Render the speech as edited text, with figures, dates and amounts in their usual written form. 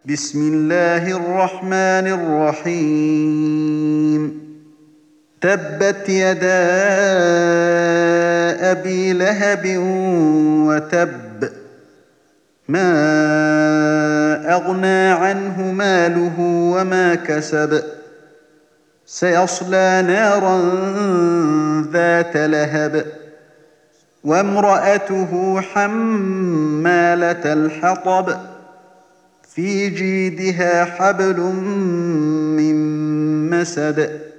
بسم الله الرحمن الرحيم. تبت يدا أبي لهب وتب. ما أغنى عنه ماله وما كسب. سيصلى نارا ذات لهب وامرأته حمالة الحطب في جيدها حبل من مسد